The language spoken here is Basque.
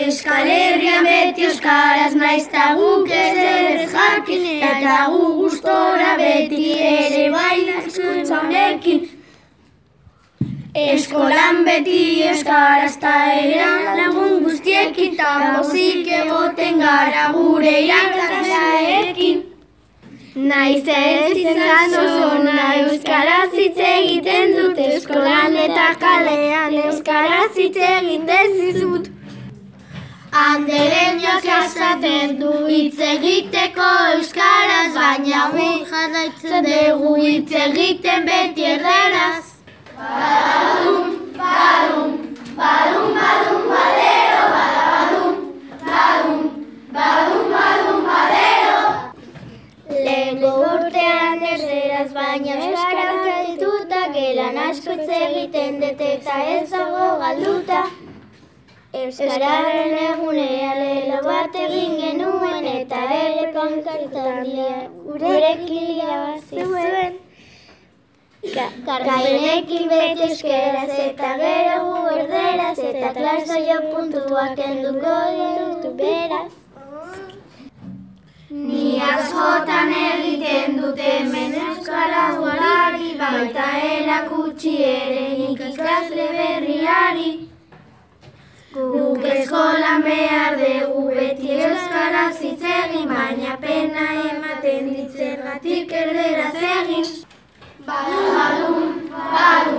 Euskal Herrian beti euskaraz naiz ta guk ezer ez jakin, eta gu gustora beti ere bai hizkuntza honekin. Eskolan beti euskaraz ta eran lagun guztiekin, ta pozik egoten gara gure irakasleekin. Naiz ez izan oso ona euskaraz hitz egiten dut, eskolan eta kalean euskaraz hitz egin dezizut. Anderen joak esaten du hitz egiteko euskaraz, baina gu jarraitzen dugu hitz egiten beti erdaraz. Badum, badum, badum, badum, badero, badabadum, badum, badum, badum, badero. Lehengo urtean erderaz baina euskaraz gaituta, gelan asko hitz egiten dut eta ez dago galduta. Euskararen egunea lelo bat egin genuen eta ere pankartandia gurekin irabazi zuen. Karmenekin beti euskeraz eta gero gu erderaz, eta klasoio puntuak kenduko dut beraz. Ni askotan egiten dut hemen euskaraz guarari, baita erakutsi ere nik ikasle berriari. Guk eskolan behar dugu beti euskaraz hitz egin, baina pena ematen dit zergatik erderaz egin. Badum, badum, badum.